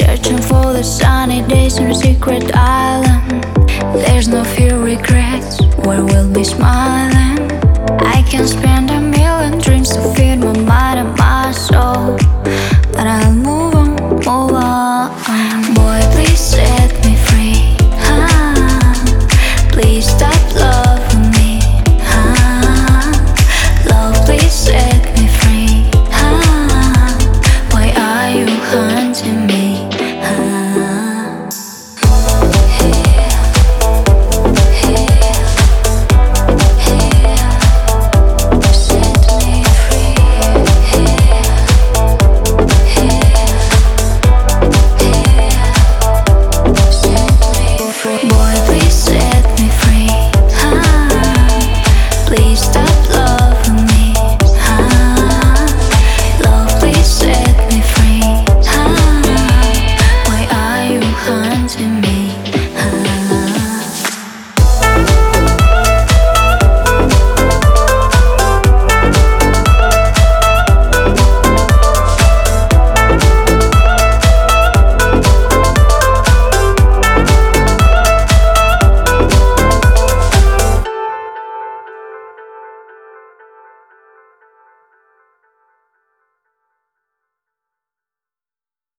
searching for the sunny days on a secret island. There's no fear, regrets, where we'll be smiling. I can spend a million dreams to feed my mind and my soul, but I'll move on, move on. Boy, please set me free. Please stop loving me. Love, please set me free. Why are you hunting me?